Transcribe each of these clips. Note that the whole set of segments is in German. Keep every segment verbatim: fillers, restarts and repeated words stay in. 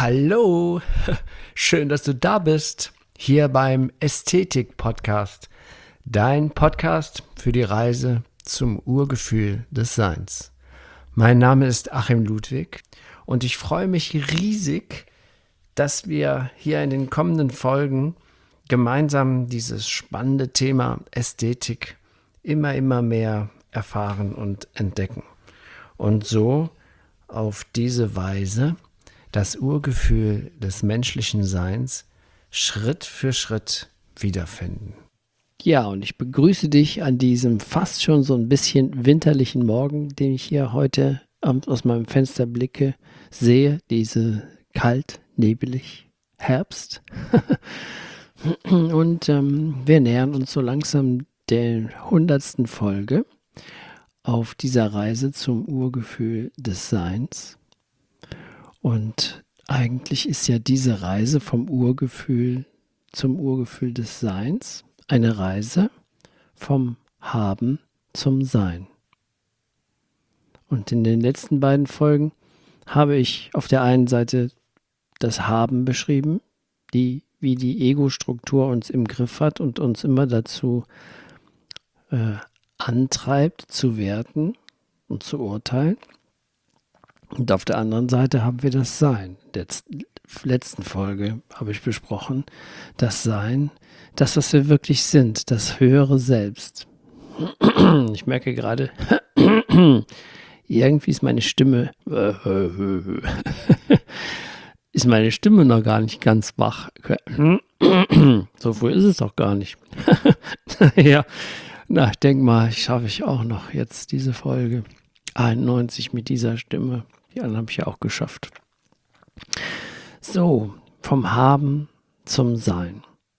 Hallo, schön, dass du da bist, hier beim Ästhetik-Podcast, dein Podcast für die Reise zum Urgefühl des Seins. Mein Name ist Achim Ludwig und ich freue mich riesig, dass wir hier in den kommenden Folgen gemeinsam dieses spannende Thema Ästhetik immer, immer mehr erfahren und entdecken. Und so auf diese Weise das Urgefühl des menschlichen Seins Schritt für Schritt wiederfinden. Ja, und ich begrüße dich an diesem fast schon so ein bisschen winterlichen Morgen, den ich hier heute aus meinem Fenster blicke, sehe, diese kalt, nebelig, Herbst. Und ähm, wir nähern uns so langsam der hundertsten Folge auf dieser Reise zum Urgefühl des Seins. Und eigentlich ist ja diese Reise vom Urgefühl zum Urgefühl des Seins eine Reise vom Haben zum Sein. Und in den letzten beiden Folgen habe ich auf der einen Seite das Haben beschrieben, die, wie die Ego-Struktur uns im Griff hat und uns immer dazu äh, antreibt, zu werten und zu urteilen. Und auf der anderen Seite haben wir das Sein. In der letzten Folge habe ich besprochen, das Sein, das, was wir wirklich sind, das höhere Selbst. Ich merke gerade, irgendwie ist meine Stimme, ist meine Stimme noch gar nicht ganz wach. So früh ist es doch gar nicht. Ja, na, ich denke mal, ich schaffe ich auch noch jetzt diese Folge einundneunzig mit dieser Stimme. Die anderen habe ich ja auch geschafft. So, vom Haben zum Sein.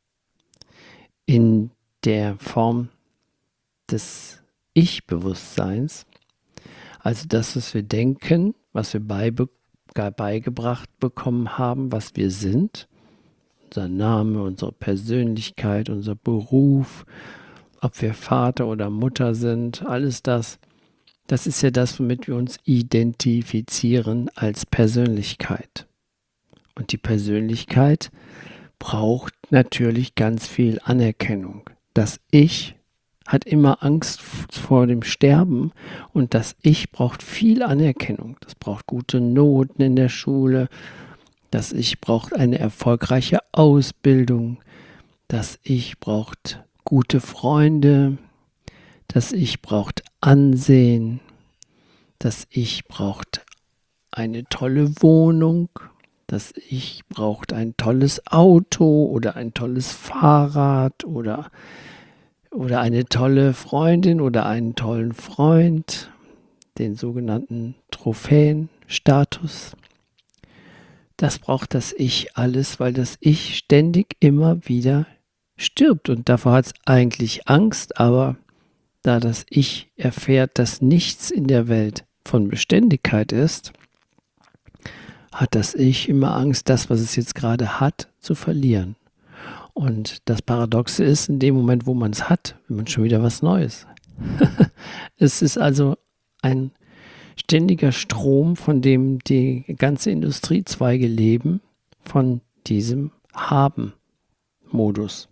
In der Form des Ich-Bewusstseins, also das, was wir denken, was wir beibe- beigebracht bekommen haben, was wir sind, unser Name, unsere Persönlichkeit, unser Beruf, ob wir Vater oder Mutter sind, alles das, das ist ja das, womit wir uns identifizieren als Persönlichkeit. Und die Persönlichkeit braucht natürlich ganz viel Anerkennung. Das Ich hat immer Angst vor dem Sterben und das Ich braucht viel Anerkennung. Das braucht gute Noten in der Schule. Das Ich braucht eine erfolgreiche Ausbildung. Das Ich braucht gute Freunde. Das Ich braucht Ansehen. Das Ich braucht eine tolle Wohnung. Das Ich braucht ein tolles Auto oder ein tolles Fahrrad oder, oder eine tolle Freundin oder einen tollen Freund, den sogenannten Trophäenstatus. Das braucht das Ich alles, weil das Ich ständig immer wieder stirbt und davor hat es eigentlich Angst, aber da das Ich erfährt, dass nichts in der Welt von Beständigkeit ist, hat das Ich immer Angst, das, was es jetzt gerade hat, zu verlieren. Und das Paradoxe ist, in dem Moment, wo man es hat, will man schon wieder was Neues. Es ist also ein ständiger Strom, von dem die ganze Industriezweige leben, von diesem Haben-Modus.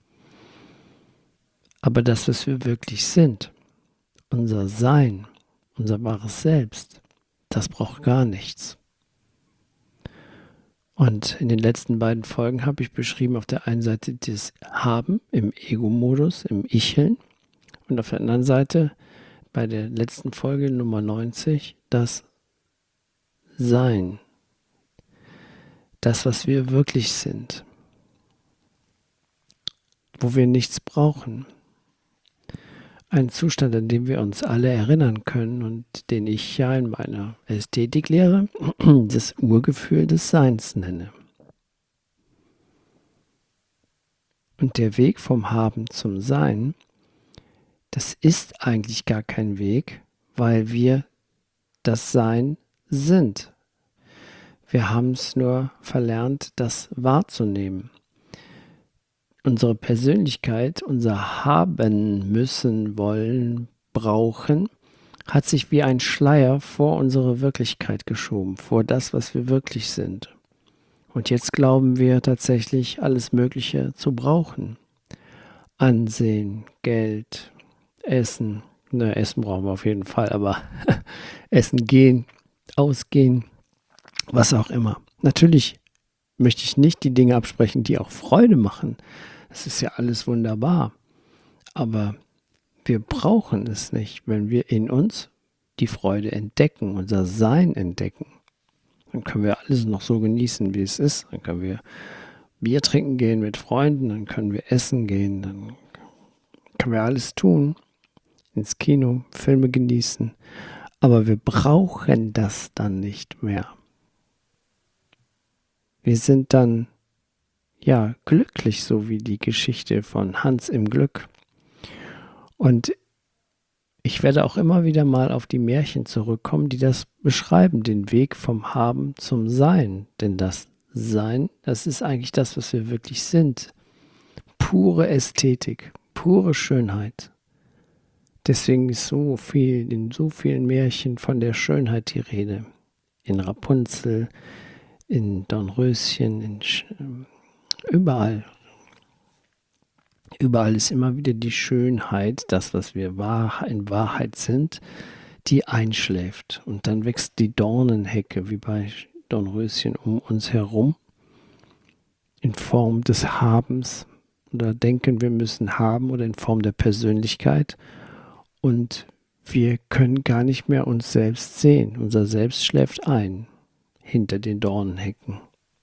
Aber das, was wir wirklich sind, unser Sein, unser wahres Selbst, das braucht gar nichts. Und in den letzten beiden Folgen habe ich beschrieben, auf der einen Seite das Haben im Ego-Modus, im Icheln und auf der anderen Seite bei der letzten Folge Nummer neunzig das Sein, das, was wir wirklich sind, wo wir nichts brauchen. Ein Zustand, an dem wir uns alle erinnern können und den ich ja in meiner Ästhetiklehre das Urgefühl des Seins nenne. Und der Weg vom Haben zum Sein, das ist eigentlich gar kein Weg, weil wir das Sein sind. Wir haben es nur verlernt, das wahrzunehmen. Unsere Persönlichkeit, unser Haben müssen, wollen, brauchen, hat sich wie ein Schleier vor unsere Wirklichkeit geschoben, vor das, was wir wirklich sind. Und jetzt glauben wir tatsächlich, alles Mögliche zu brauchen. Ansehen, Geld, Essen. Ne, Essen brauchen wir auf jeden Fall, aber Essen gehen, ausgehen, was auch immer. Natürlich möchte ich nicht die Dinge absprechen, die auch Freude machen. Das ist ja alles wunderbar. Aber wir brauchen es nicht, wenn wir in uns die Freude entdecken, unser Sein entdecken. Dann können wir alles noch so genießen, wie es ist. Dann können wir Bier trinken gehen mit Freunden, dann können wir essen gehen, dann können wir alles tun, ins Kino, Filme genießen. Aber wir brauchen das dann nicht mehr. Wir sind dann, ja, glücklich, so wie die Geschichte von Hans im Glück. Und ich werde auch immer wieder mal auf die Märchen zurückkommen, die das beschreiben, den Weg vom Haben zum Sein. Denn das Sein, das ist eigentlich das, was wir wirklich sind. Pure Ästhetik, pure Schönheit. Deswegen ist so viel, in so vielen Märchen von der Schönheit die Rede. In Rapunzel, in Dornröschen, in Sch- überall. Überall ist immer wieder die Schönheit, das, was wir wahr, in Wahrheit sind, die einschläft. Und dann wächst die Dornenhecke, wie bei Dornröschen, um uns herum, in Form des Habens. Oder denken, wir müssen haben, oder in Form der Persönlichkeit. Und wir können gar nicht mehr uns selbst sehen. Unser Selbst schläft ein, hinter den Dornenhecken.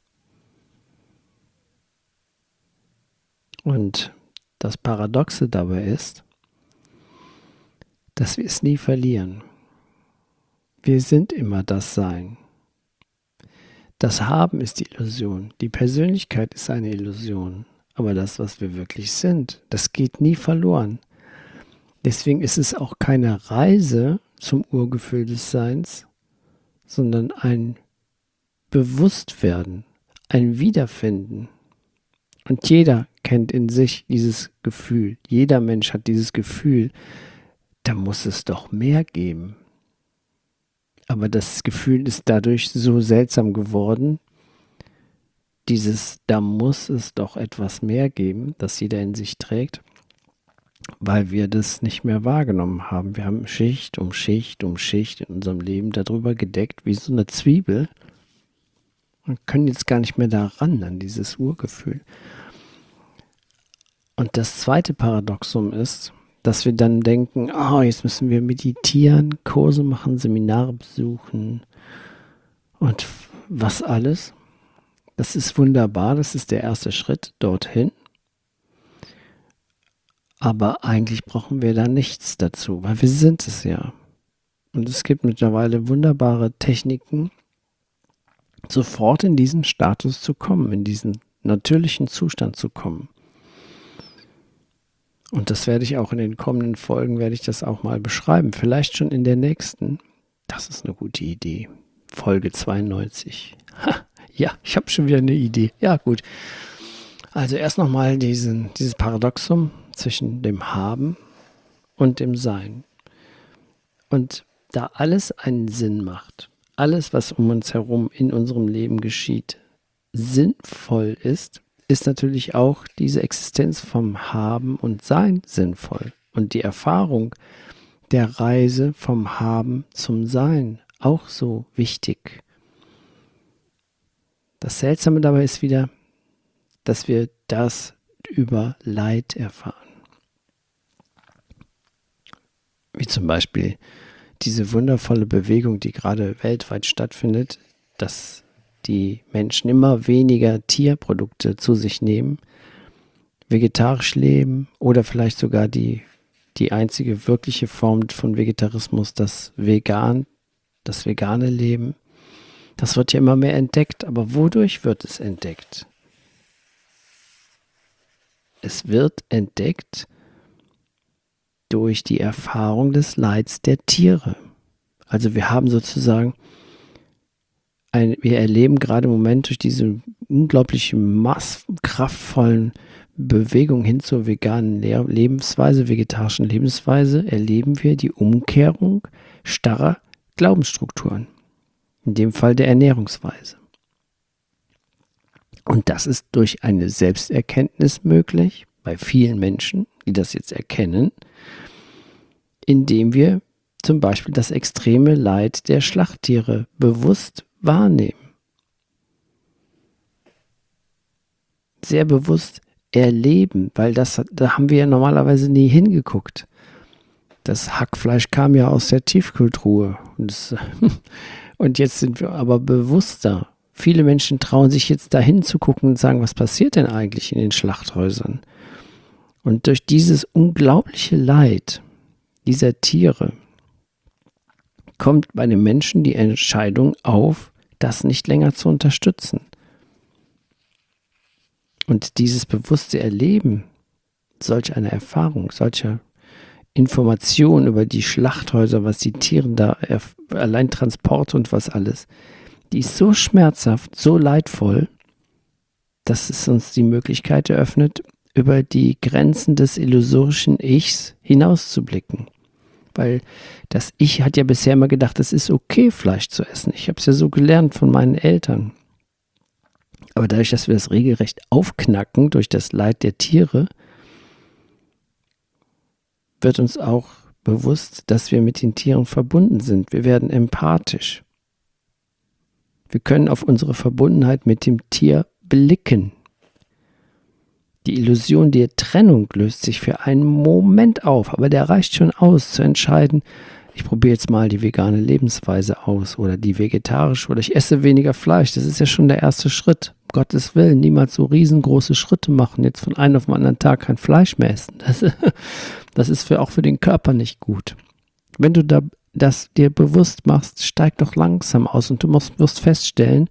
Und das Paradoxe dabei ist, dass wir es nie verlieren. Wir sind immer das Sein. Das Haben ist die Illusion. Die Persönlichkeit ist eine Illusion. Aber das, was wir wirklich sind, das geht nie verloren. Deswegen ist es auch keine Reise zum Urgefühl des Seins, sondern ein Bewusstwerden, ein Wiederfinden. Und jeder kennt in sich dieses Gefühl. Jeder Mensch hat dieses Gefühl, da muss es doch mehr geben. Aber das Gefühl ist dadurch so seltsam geworden, dieses, da muss es doch etwas mehr geben, das jeder in sich trägt, weil wir das nicht mehr wahrgenommen haben. Wir haben Schicht um Schicht um Schicht in unserem Leben darüber gedeckt, wie so eine Zwiebel, und können jetzt gar nicht mehr daran, an dieses Urgefühl. Und das zweite Paradoxum ist, dass wir dann denken, oh, jetzt müssen wir meditieren, Kurse machen, Seminare besuchen und was alles. Das ist wunderbar, das ist der erste Schritt dorthin. Aber eigentlich brauchen wir da nichts dazu, weil wir sind es ja. Und es gibt mittlerweile wunderbare Techniken, sofort in diesen Status zu kommen, in diesen natürlichen Zustand zu kommen. Und das werde ich auch in den kommenden Folgen, werde ich das auch mal beschreiben. Vielleicht schon in der nächsten. Das ist eine gute Idee. Folge zweiundneunzig. Ha, ja, ich habe schon wieder eine Idee. Ja, gut. Also erst nochmal diesen, dieses Paradoxum zwischen dem Haben und dem Sein. Und da alles einen Sinn macht, alles, was um uns herum in unserem Leben geschieht, sinnvoll ist, ist natürlich auch diese Existenz vom Haben und Sein sinnvoll. Und die Erfahrung der Reise vom Haben zum Sein auch so wichtig. Das Seltsame dabei ist wieder, dass wir das über Leid erfahren. Wie zum Beispiel diese wundervolle Bewegung, die gerade weltweit stattfindet, dass die Menschen immer weniger Tierprodukte zu sich nehmen, vegetarisch leben oder vielleicht sogar die, die einzige wirkliche Form von Vegetarismus, das Vegan, das vegane Leben. Das wird ja immer mehr entdeckt, aber wodurch wird es entdeckt? Es wird entdeckt durch die Erfahrung des Leids der Tiere. Also wir haben sozusagen, ein, wir erleben gerade im Moment durch diese unglaubliche, mass- kraftvollen Bewegung hin zur veganen Le- Lebensweise, vegetarischen Lebensweise, erleben wir die Umkehrung starrer Glaubensstrukturen. In dem Fall der Ernährungsweise. Und das ist durch eine Selbsterkenntnis möglich, bei vielen Menschen, die das jetzt erkennen, indem wir zum Beispiel das extreme Leid der Schlachttiere bewusst wahrnehmen. Sehr bewusst erleben, weil das, da haben wir ja normalerweise nie hingeguckt. Das Hackfleisch kam ja aus der Tiefkühltruhe. Und, das, und jetzt sind wir aber bewusster. Viele Menschen trauen sich jetzt dahin zu gucken und sagen, was passiert denn eigentlich in den Schlachthäusern? Und durch dieses unglaubliche Leid dieser Tiere kommt bei den Menschen die Entscheidung auf, das nicht länger zu unterstützen. Und dieses bewusste Erleben solch einer Erfahrung, solcher Informationen über die Schlachthäuser, was die Tiere da, allein Transport und was alles, die ist so schmerzhaft, so leidvoll, dass es uns die Möglichkeit eröffnet, über die Grenzen des illusorischen Ichs hinauszublicken. Weil das Ich hat ja bisher immer gedacht, es ist okay, Fleisch zu essen. Ich habe es ja so gelernt von meinen Eltern. Aber dadurch, dass wir das regelrecht aufknacken durch das Leid der Tiere, wird uns auch bewusst, dass wir mit den Tieren verbunden sind. Wir werden empathisch. Wir können auf unsere Verbundenheit mit dem Tier blicken. Die Illusion der Trennung löst sich für einen Moment auf, aber der reicht schon aus, zu entscheiden, ich probiere jetzt mal die vegane Lebensweise aus oder die vegetarische oder ich esse weniger Fleisch. Das ist ja schon der erste Schritt. Um Gottes Willen, niemals so riesengroße Schritte machen, jetzt von einem auf den anderen Tag kein Fleisch mehr essen. Das, das ist für, auch für den Körper nicht gut. Wenn du da das dir bewusst machst, steig doch langsam aus und du musst, wirst feststellen,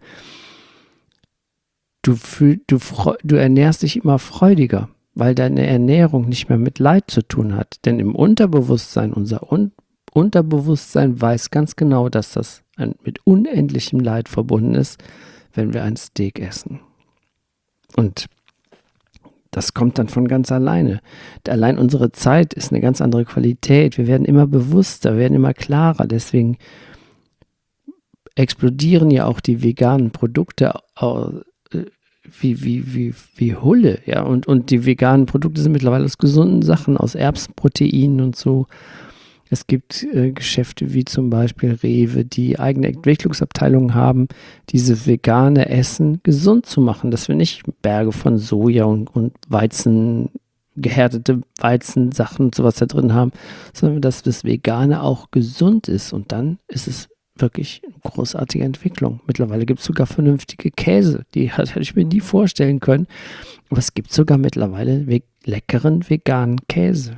du, fühl, du, du ernährst dich immer freudiger, weil deine Ernährung nicht mehr mit Leid zu tun hat. Denn im Unterbewusstsein, unser Un- Unterbewusstsein weiß ganz genau, dass das ein, mit unendlichem Leid verbunden ist, wenn wir ein Steak essen. Und das kommt dann von ganz alleine. Allein unsere Zeit ist eine ganz andere Qualität. Wir werden immer bewusster, werden immer klarer. Deswegen explodieren ja auch die veganen Produkte wie, wie, wie, wie Hulle. Ja? Und, und die veganen Produkte sind mittlerweile aus gesunden Sachen, aus Erbsenproteinen und so. Es gibt äh, Geschäfte wie zum Beispiel Rewe, die eigene Entwicklungsabteilungen haben, diese vegane Essen gesund zu machen, dass wir nicht Berge von Soja und, und Weizen, gehärtete Weizensachen und sowas da drin haben, sondern dass das Vegane auch gesund ist. Und dann ist es wirklich eine großartige Entwicklung. Mittlerweile gibt es sogar vernünftige Käse, die hätte ich mir nie vorstellen können. Aber es gibt sogar mittlerweile ve- leckeren veganen Käse.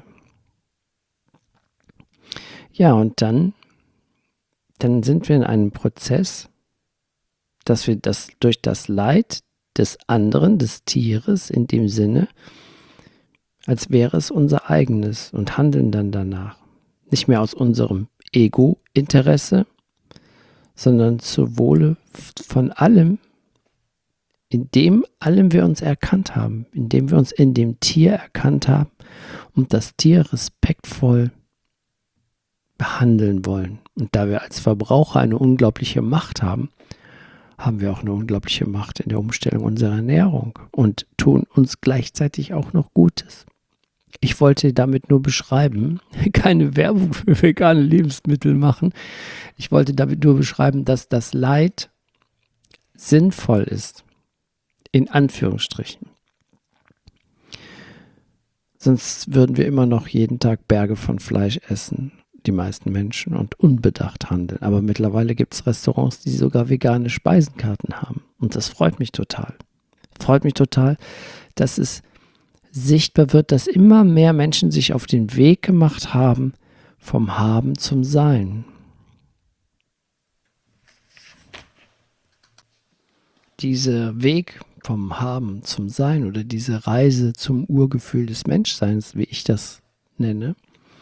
Ja, und dann, dann sind wir in einem Prozess, dass wir das durch das Leid des anderen, des Tieres in dem Sinne, als wäre es unser eigenes und handeln dann danach. Nicht mehr aus unserem Ego-Interesse, sondern zu Wohle von allem, in dem allem wir uns erkannt haben, in dem wir uns in dem Tier erkannt haben und das Tier respektvoll behandeln wollen. Und da wir als Verbraucher eine unglaubliche Macht haben, haben wir auch eine unglaubliche Macht in der Umstellung unserer Ernährung und tun uns gleichzeitig auch noch Gutes. Ich wollte damit nur beschreiben, keine Werbung für vegane Lebensmittel machen. Ich wollte damit nur beschreiben, dass das Leid sinnvoll ist, in Anführungsstrichen. Sonst würden wir immer noch jeden Tag Berge von Fleisch essen, die meisten Menschen, und unbedacht handeln. Aber mittlerweile gibt es Restaurants, die sogar vegane Speisenkarten haben. Und das freut mich total. Freut mich total, dass es sichtbar wird, dass immer mehr Menschen sich auf den Weg gemacht haben, vom Haben zum Sein. Dieser Weg vom Haben zum Sein oder diese Reise zum Urgefühl des Menschseins, wie ich das nenne,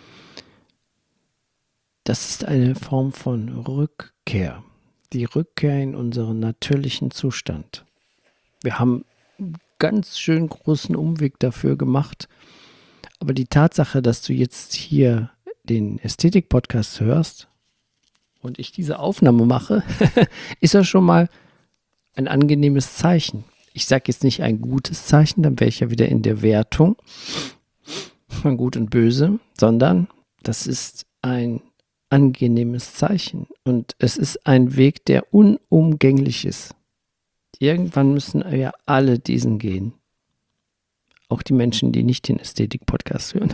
das ist eine Form von Rückkehr. Die Rückkehr in unseren natürlichen Zustand. Wir haben einen ganz schön großen Umweg dafür gemacht. Aber die Tatsache, dass du jetzt hier den Ästhetik-Podcast hörst und ich diese Aufnahme mache, ist ja schon mal ein angenehmes Zeichen. Ich sage jetzt nicht ein gutes Zeichen, dann wäre ich ja wieder in der Wertung von Gut und Böse, sondern das ist ein angenehmes Zeichen und es ist ein Weg, der unumgänglich ist. Irgendwann müssen wir alle diesen gehen. Auch die Menschen, die nicht den Ästhetik-Podcast hören.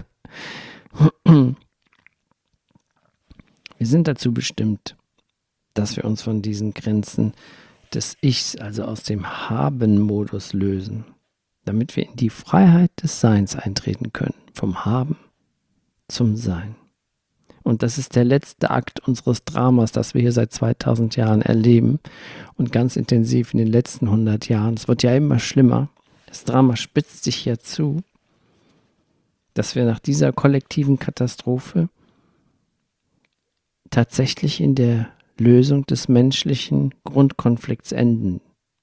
Wir sind dazu bestimmt, dass wir uns von diesen Grenzen des Ichs, also aus dem Haben-Modus lösen, damit wir in die Freiheit des Seins eintreten können, vom Haben zum Sein. Und das ist der letzte Akt unseres Dramas, das wir hier seit zweitausend Jahren erleben und ganz intensiv in den letzten hundert Jahren. Es wird ja immer schlimmer. Das Drama spitzt sich ja zu, dass wir nach dieser kollektiven Katastrophe tatsächlich in der Lösung des menschlichen Grundkonflikts enden.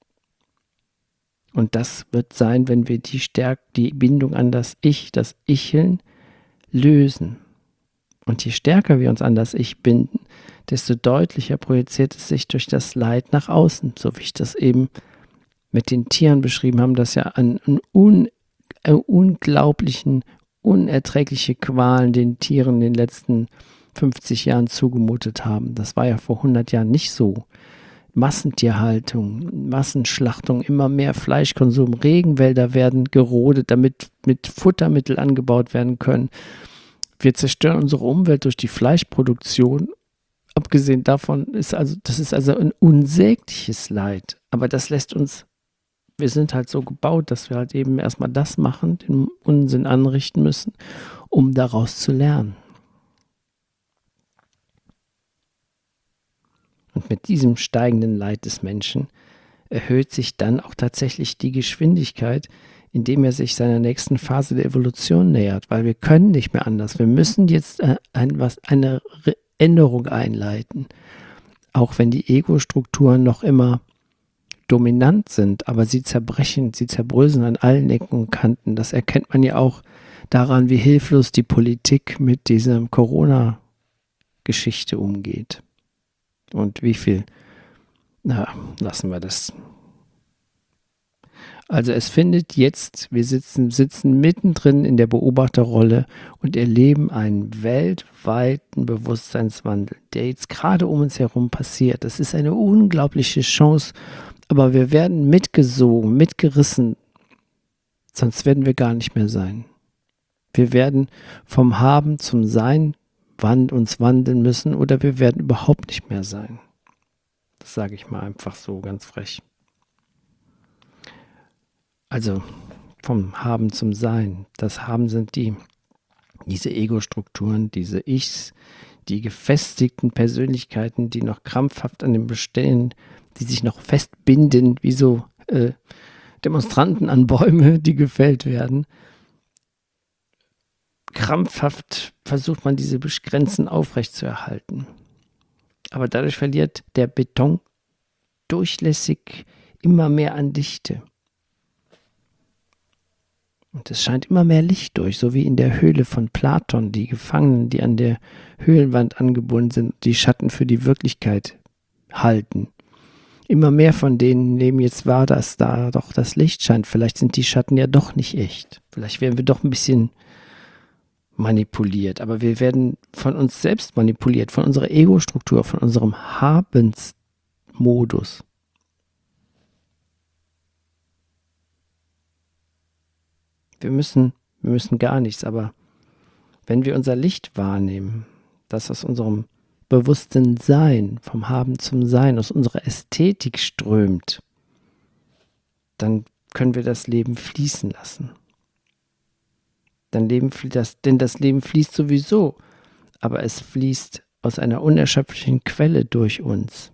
Und das wird sein, wenn wir die Stärke, die Bindung an das Ich, das Icheln lösen. Und je stärker wir uns an das Ich binden, desto deutlicher projiziert es sich durch das Leid nach außen, so wie ich das eben mit den Tieren beschrieben habe, dass ja an, an un, äh, unglaublichen, unerträgliche Qualen den Tieren in den letzten fünfzig Jahren zugemutet haben. Das war ja vor hundert Jahren nicht so. Massentierhaltung, Massenschlachtung, immer mehr Fleischkonsum, Regenwälder werden gerodet, damit mit Futtermittel angebaut werden können. Wir zerstören unsere Umwelt durch die Fleischproduktion. Abgesehen davon ist also, das ist also ein unsägliches Leid. Aber das lässt uns, wir sind halt so gebaut, dass wir halt eben erstmal das machen, den Unsinn anrichten müssen, um daraus zu lernen. Und mit diesem steigenden Leid des Menschen erhöht sich dann auch tatsächlich die Geschwindigkeit, indem er sich seiner nächsten Phase der Evolution nähert, weil wir können nicht mehr anders. Wir müssen jetzt äh, ein, was, eine Re- Änderung einleiten, auch wenn die Ego-Strukturen noch immer dominant sind, aber sie zerbrechen, sie zerbröseln an allen Ecken und Kanten. Das erkennt man ja auch daran, wie hilflos die Politik mit dieser Corona-Geschichte umgeht. Und wie viel, na, lassen wir das. Also es findet jetzt, wir sitzen, sitzen mittendrin in der Beobachterrolle und erleben einen weltweiten Bewusstseinswandel, der jetzt gerade um uns herum passiert. Das ist eine unglaubliche Chance, aber wir werden mitgesogen, mitgerissen, sonst werden wir gar nicht mehr sein. Wir werden vom Haben zum Sein wand, uns wandeln müssen oder wir werden überhaupt nicht mehr sein. Das sage ich mal einfach so ganz frech. Also vom Haben zum Sein. Das Haben sind die, diese Ego-Strukturen, diese Ichs, die gefestigten Persönlichkeiten, die noch krampfhaft an dem Bestehen, die sich noch festbinden, wie so äh, Demonstranten an Bäume, die gefällt werden. Krampfhaft versucht man, diese Grenzen aufrechtzuerhalten. Aber dadurch verliert der Beton durchlässig immer mehr an Dichte. Und es scheint immer mehr Licht durch, so wie in der Höhle von Platon, die Gefangenen, die an der Höhlenwand angebunden sind, die Schatten für die Wirklichkeit halten. Immer mehr von denen nehmen jetzt wahr, dass da doch das Licht scheint. Vielleicht sind die Schatten ja doch nicht echt. Vielleicht werden wir doch ein bisschen manipuliert. Aber wir werden von uns selbst manipuliert, von unserer Ego-Struktur, von unserem Habensmodus. Wir müssen, wir müssen gar nichts, aber wenn wir unser Licht wahrnehmen, das aus unserem bewussten Sein, vom Haben zum Sein, aus unserer Ästhetik strömt, dann können wir das Leben fließen lassen. Dann Leben, das, denn das Leben fließt sowieso, aber es fließt aus einer unerschöpflichen Quelle durch uns.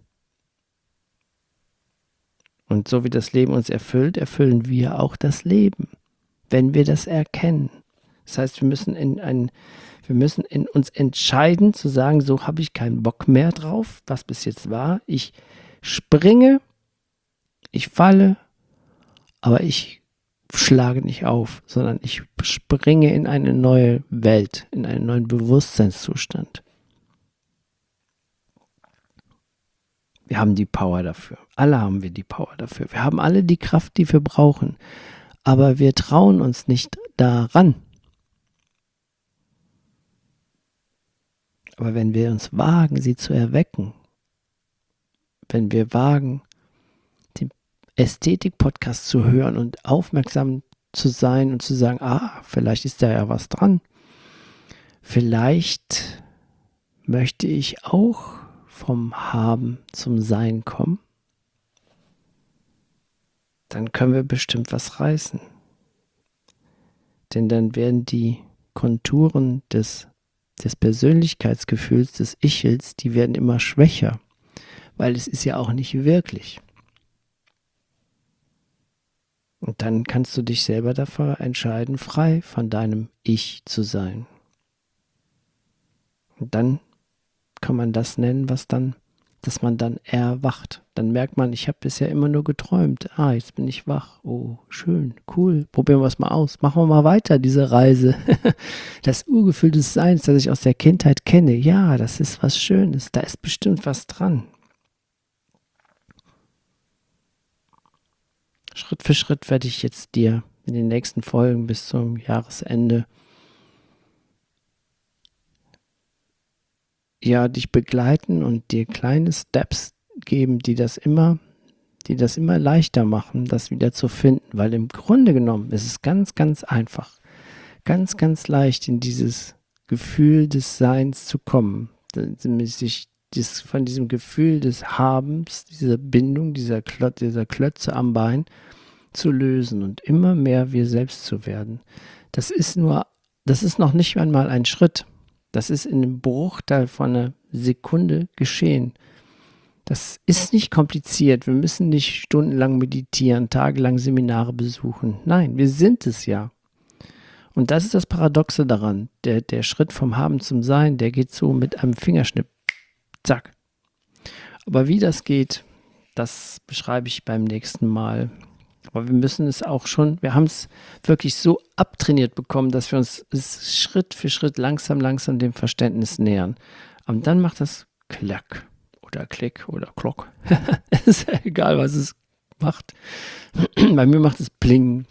Und so wie das Leben uns erfüllt, erfüllen wir auch das Leben, wenn wir das erkennen. Das heißt, wir müssen in ein, wir müssen in uns entscheiden, zu sagen, so habe ich keinen Bock mehr drauf, was bis jetzt war. Ich springe, ich falle, aber ich schlage nicht auf, sondern ich springe in eine neue Welt, in einen neuen Bewusstseinszustand. Wir haben die Power dafür. Alle haben wir die Power dafür. Wir haben alle die Kraft, die wir brauchen. Aber wir trauen uns nicht daran. Aber wenn wir uns wagen, sie zu erwecken, wenn wir wagen, den Ästhetik-Podcast zu hören und aufmerksam zu sein und zu sagen, ah, vielleicht ist da ja was dran. Vielleicht möchte ich auch vom Haben zum Sein kommen. Dann können wir bestimmt was reißen. Denn dann werden die Konturen des, des Persönlichkeitsgefühls, des Ichels, die werden immer schwächer. Weil es ist ja auch nicht wirklich. Und dann kannst du dich selber dafür entscheiden, frei von deinem Ich zu sein. Und dann kann man das nennen, was dann, dass man dann erwacht. Dann merkt man, ich habe bisher immer nur geträumt. Ah, jetzt bin ich wach. Oh, schön, cool. Probieren wir es mal aus. Machen wir mal weiter, diese Reise. Das Urgefühl des Seins, das ich aus der Kindheit kenne. Ja, das ist was Schönes. Da ist bestimmt was dran. Schritt für Schritt werde ich jetzt dir in den nächsten Folgen bis zum Jahresende ja dich begleiten und dir kleine Steps geben, die das immer, die das immer leichter machen, das wieder zu finden. Weil im Grunde genommen ist es ganz, ganz einfach, ganz, ganz leicht in dieses Gefühl des Seins zu kommen, sich das, von diesem Gefühl des Habens, dieser Bindung, dieser, Klot, dieser Klötze am Bein zu lösen und immer mehr wir selbst zu werden. Das ist nur, das ist noch nicht einmal ein Schritt. Das ist in einem Bruchteil von einer Sekunde geschehen. Das ist nicht kompliziert. Wir müssen nicht stundenlang meditieren, tagelang Seminare besuchen. Nein, wir sind es ja. Und das ist das Paradoxe daran. Der, der Schritt vom Haben zum Sein, der geht so mit einem Fingerschnipp. Zack. Aber wie das geht, das beschreibe ich beim nächsten Mal. Aber wir müssen es auch schon, wir haben es wirklich so abtrainiert bekommen, dass wir uns Schritt für Schritt langsam, langsam dem Verständnis nähern. Und dann macht das Klack oder Klick oder Klock. Es ist ja egal, was es macht. Bei mir macht es Pling.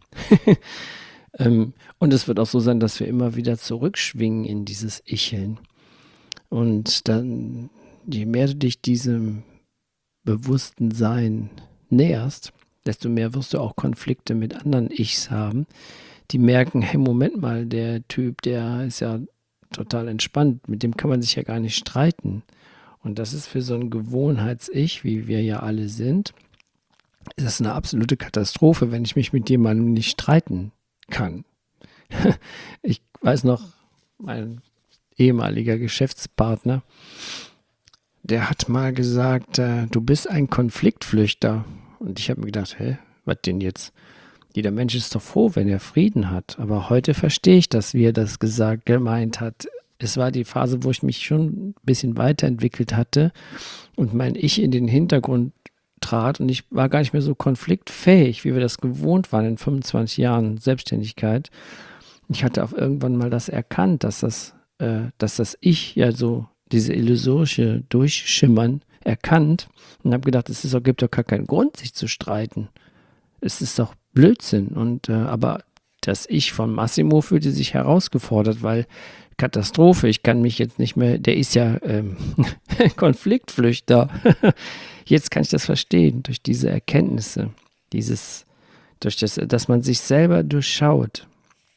Und es wird auch so sein, dass wir immer wieder zurückschwingen in dieses Icheln. Und dann, je mehr du dich diesem bewussten Sein näherst, desto mehr wirst du auch Konflikte mit anderen Ichs haben, die merken, hey, Moment mal, der Typ, der ist ja total entspannt, mit dem kann man sich ja gar nicht streiten. Und das ist für so ein Gewohnheits-Ich, wie wir ja alle sind, ist das eine absolute Katastrophe, wenn ich mich mit jemandem nicht streiten kann. Ich weiß noch, mein ehemaliger Geschäftspartner, der hat mal gesagt, äh, du bist ein Konfliktflüchter. Und ich habe mir gedacht, hä, was denn jetzt? Jeder Mensch ist doch froh, wenn er Frieden hat. Aber heute verstehe ich das, wie er das gesagt, gemeint hat. Es war die Phase, wo ich mich schon ein bisschen weiterentwickelt hatte und mein Ich in den Hintergrund trat und ich war gar nicht mehr so konfliktfähig, wie wir das gewohnt waren in fünfundzwanzig Jahren Selbstständigkeit. Ich hatte auch irgendwann mal das erkannt, dass das, äh, dass das Ich ja so diese illusorische Durchschimmern erkannt und habe gedacht, es ist doch, gibt doch gar keinen Grund, sich zu streiten. Es ist doch Blödsinn. Und äh, aber das Ich von Massimo fühlte sich herausgefordert, weil Katastrophe, ich kann mich jetzt nicht mehr, der ist ja ähm, Konfliktflüchter. Jetzt kann ich das verstehen, durch diese Erkenntnisse, dieses, durch das, dass man sich selber durchschaut.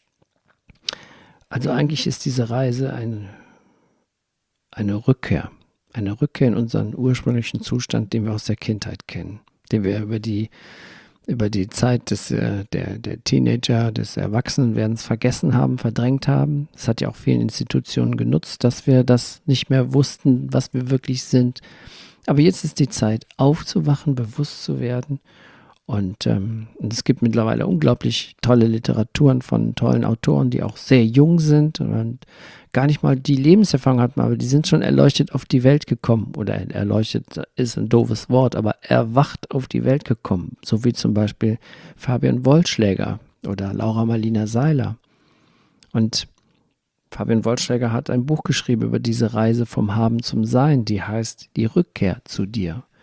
Also eigentlich ist diese Reise eine, eine Rückkehr. Eine Rückkehr in unseren ursprünglichen Zustand, den wir aus der Kindheit kennen, den wir über die, über die Zeit des, der, der Teenager, des Erwachsenenwerdens vergessen haben, verdrängt haben. Es hat ja auch vielen Institutionen genutzt, dass wir das nicht mehr wussten, was wir wirklich sind. Aber jetzt ist die Zeit, aufzuwachen, bewusst zu werden. Und, ähm, und es gibt mittlerweile unglaublich tolle Literaturen von tollen Autoren, die auch sehr jung sind und gar nicht mal die Lebenserfahrung hatten, aber die sind schon erleuchtet auf die Welt gekommen. Oder erleuchtet ist ein doofes Wort, aber erwacht auf die Welt gekommen. So wie zum Beispiel Fabian Wollschläger oder Laura Marlina Seiler. Und Fabian Wollschläger hat ein Buch geschrieben über diese Reise vom Haben zum Sein, die heißt Die Rückkehr zu dir.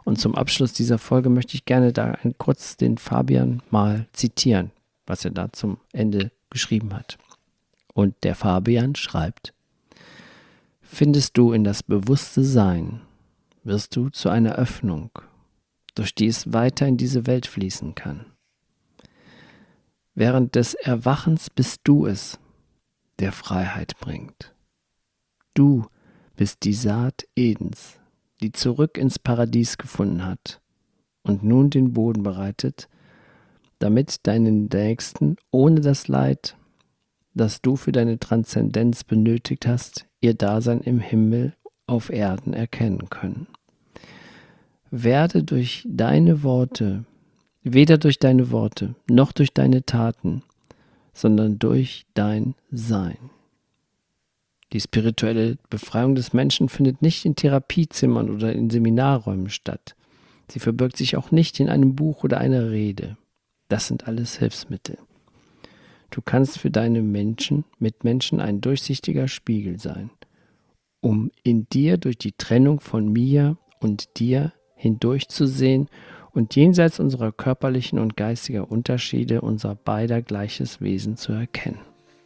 Und zum Abschluss dieser Folge möchte ich gerne da ein, kurz den Fabian mal zitieren, was er da zum Ende geschrieben hat. Und der Fabian schreibt: Findest du in das bewusste Sein, wirst du zu einer Öffnung, durch die es weiter in diese Welt fließen kann. Während des Erwachens bist du es, der Freiheit bringt. Du bist die Saat Edens, die zurück ins Paradies gefunden hat und nun den Boden bereitet, damit deinen Nächsten ohne das Leid, das du für deine Transzendenz benötigt hast, ihr Dasein im Himmel auf Erden erkennen können. Werde durch deine Worte, weder durch deine Worte noch durch deine Taten, sondern durch dein Sein. Die spirituelle Befreiung des Menschen findet nicht in Therapiezimmern oder in Seminarräumen statt. Sie verbirgt sich auch nicht in einem Buch oder einer Rede. Das sind alles Hilfsmittel. Du kannst für deine Menschen, Mitmenschen ein durchsichtiger Spiegel sein, um in dir durch die Trennung von mir und dir hindurchzusehen und jenseits unserer körperlichen und geistiger Unterschiede unser beider gleiches Wesen zu erkennen.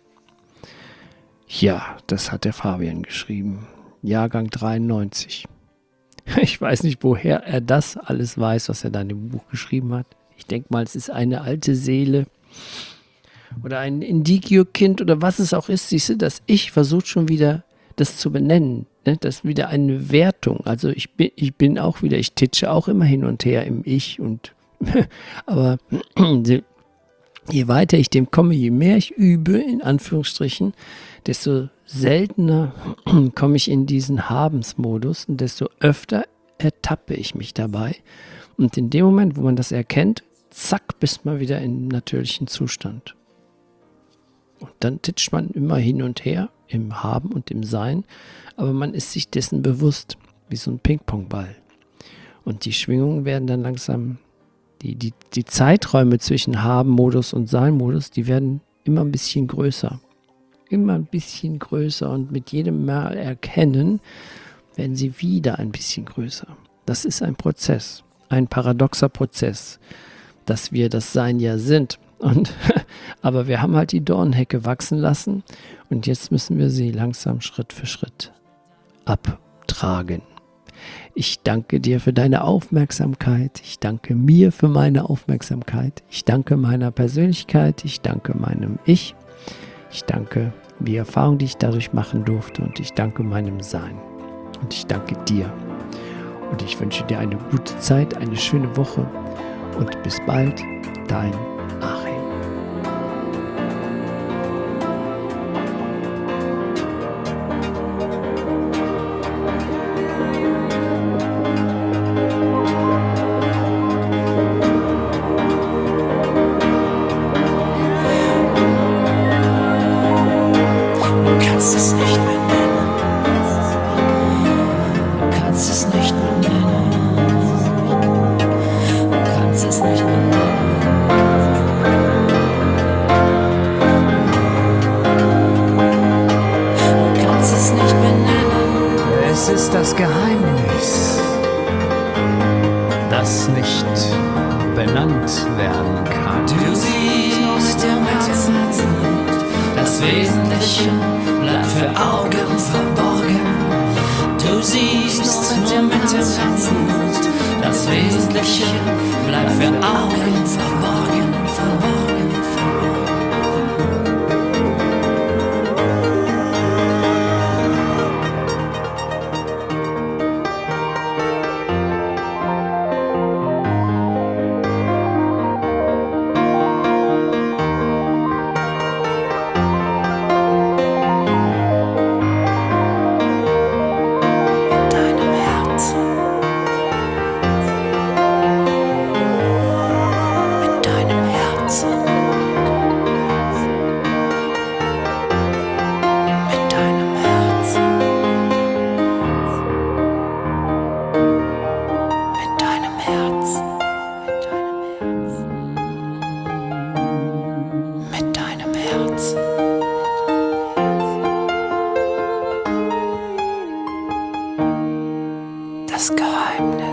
Ja, das hat der Fabian geschrieben. Jahrgang dreiundneunzig. Ich weiß nicht, woher er das alles weiß, was er da in dem Buch geschrieben hat. Ich denke mal, es ist eine alte Seele oder ein Indigio-Kind oder was es auch ist. Siehst du, das Ich versucht schon wieder, das zu benennen. Ne? Das ist wieder eine Wertung. Also ich bin, ich bin auch wieder, ich titsche auch immer hin und her im Ich. und Aber je weiter ich dem komme, je mehr ich übe, in Anführungsstrichen, desto seltener komme ich in diesen Habensmodus und desto öfter ertappe ich mich dabei. Und in dem Moment, wo man das erkennt, zack, bist man wieder im natürlichen Zustand. Und dann titscht man immer hin und her im Haben und im Sein, aber man ist sich dessen bewusst, wie so ein Ping-Pong-Ball. Und die Schwingungen werden dann langsam, die, die, die Zeiträume zwischen Haben-Modus und Sein-Modus, die werden immer ein bisschen größer. Immer ein bisschen größer und mit jedem Mal erkennen, werden sie wieder ein bisschen größer. Das ist ein Prozess, ein paradoxer Prozess, dass wir das Sein ja sind. Und, aber wir haben halt die Dornhecke wachsen lassen und jetzt müssen wir sie langsam Schritt für Schritt abtragen. Ich danke dir für deine Aufmerksamkeit. Ich danke mir für meine Aufmerksamkeit. Ich danke meiner Persönlichkeit. Ich danke meinem Ich. Ich danke die Erfahrung, die ich dadurch machen durfte und ich danke meinem Sein. Und ich danke dir. Und ich wünsche dir eine gute Zeit, eine schöne Woche und bis bald, dein Achim. Es ist das Geheimnis, das nicht benannt werden kann. Du siehst im Herzen, das Wesentliche bleibt für Augen verborgen. Du siehst nur mit dem Herzen, das Wesentliche bleibt für Augen verborgen, verborgen, verborgen. Das Geheimnis.